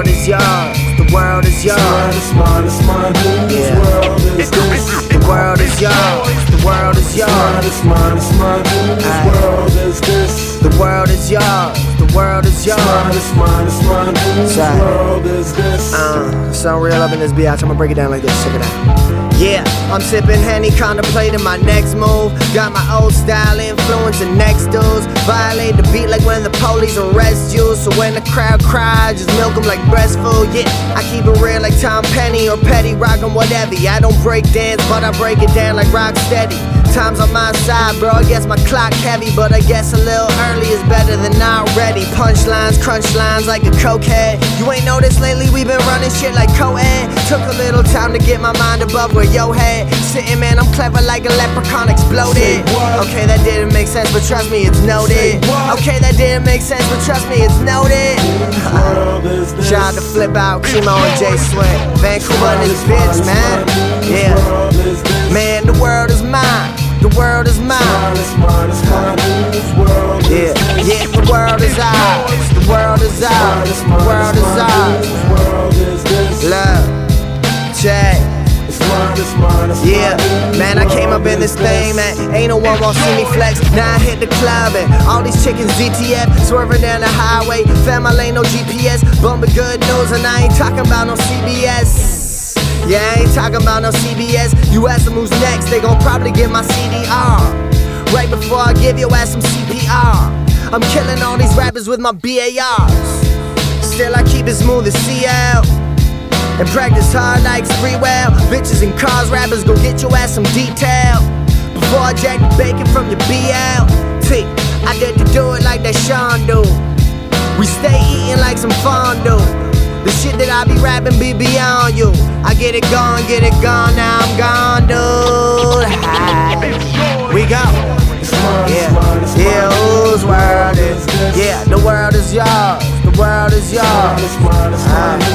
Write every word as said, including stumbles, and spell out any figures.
world is yours. The world is yours. It's mine, it's mine, it's mine. Whose Yeah. world is this? The world is yours. The world is yours. It's mine, it's mine, whose Aye. world is this? The world is yours. The world is yours. It's mine, it's mine, whose Sorry. world is this? Uh, sound real up in this biatch. I'ma break it down like this. Check it out. Yeah, I'm sipping Henny, contemplating my next move. Got my old style influencing next dudes. Violate the beat like when the police arrest you. So when the crowd cries, just milk them like breast food. Yeah, I keep it real like Tom Penny or Petty, rockin' whatever. I don't break dance, but I break it down like rock steady. Time's on my side, bro. I guess my clock heavy, but I guess a little early is better than not ready. Punchlines, crunch lines like a cokehead. You ain't noticed lately we been running shit like co-ed. Took a little time to get my mind above where yo head. Sitting, man, I'm clever like a leprechaun exploded. Okay, that didn't make sense, but trust me, it's noted. Okay, that didn't make sense, but trust me, it's noted. Shout out to Flip Out, Chemo and J Sweat. Vancouver and this bitch, man. Yeah. Man, the world is mine. The world is mine. Yeah, yeah, the world is ours. The world is ours. The world is ours. Love, check. Yeah, man, I came up in this thing, man. Ain't no one gon' see me flex. Now I hit the club and all these chickens D T F swerving down the highway. Fam, I ain't no G P S. Bumping good news and I ain't talking about no C B S. Yeah, I ain't talking about no C B S. You ask them who's next, they gon' probably get my C D R. Right before I give your ass some C P R. I'm killing all these rappers with my B A Rs. Still I keep it smooth as C L. And practice hard like Spreewell. Bitches and cars, rappers go get your ass some detail. Before I jack the bacon from your B L T, I did to do it like that Sean do. We stay eating like some fondue. The shit that I be rapping be beyond you. I get it gone, get it gone, now I'm gone, dude. Hi. We go. Yeah, yeah, whose world is? Yeah, the world is yours. The world is yours. Uh,